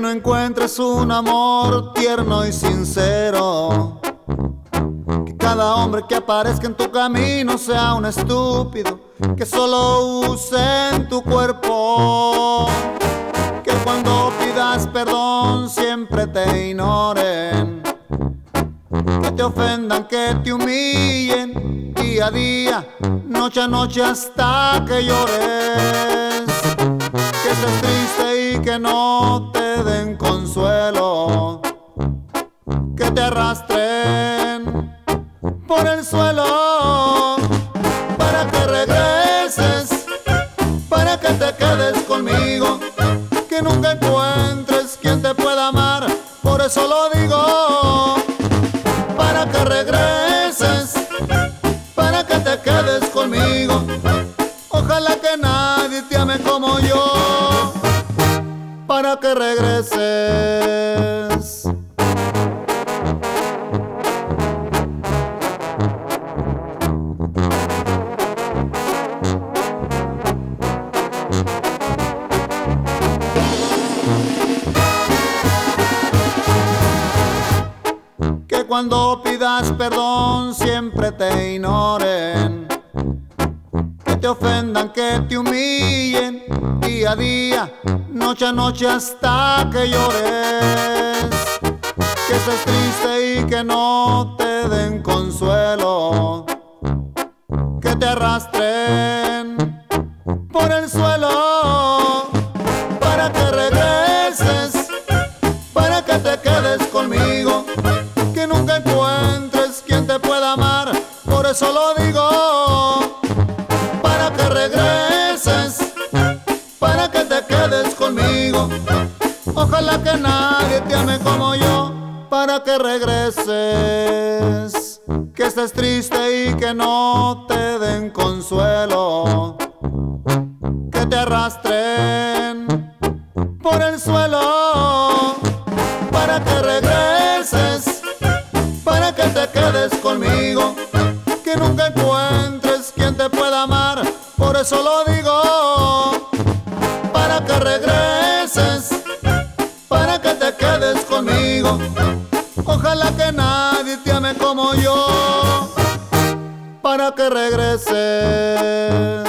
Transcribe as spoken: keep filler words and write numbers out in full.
no encuentres un amor tierno y sincero, que cada hombre que aparezca en tu camino sea un estúpido, que solo use en tu cuerpo, que cuando pidas perdón siempre te ignoren, que te ofendan, que te humillen día a día, noche a noche hasta que llores, que estés triste y que no te den consuelo, que te arrastren por el suelo para que regreses, para que te quedes conmigo, que nunca encuentres quien te pueda amar, por eso lo digo, para que regreses, para que te quedes conmigo. Ojalá que nadie te ame como yo, para que regreses. Que cuando pidas perdón siempre te ignoren, que te ofendan, que te humillen día a día, noche a noche hasta que llores, que estés triste y que no te den consuelo, que te arrastren por el suelo para que regreses, para que te quedes conmigo, que nunca encuentres quien te pueda amar, por eso lo digo, para que regreses, para que te quedes conmigo. Ojalá que nadie te ame como yo, para que regreses, que estés triste y que no te den consuelo, que te arrastren por el suelo para que regreses, para que te quedes conmigo, que nunca encuentres quien te pueda amar, por eso lo digo, para que regreses, para que te quedes conmigo. Ojalá que nadie te ame como yo, para que regreses.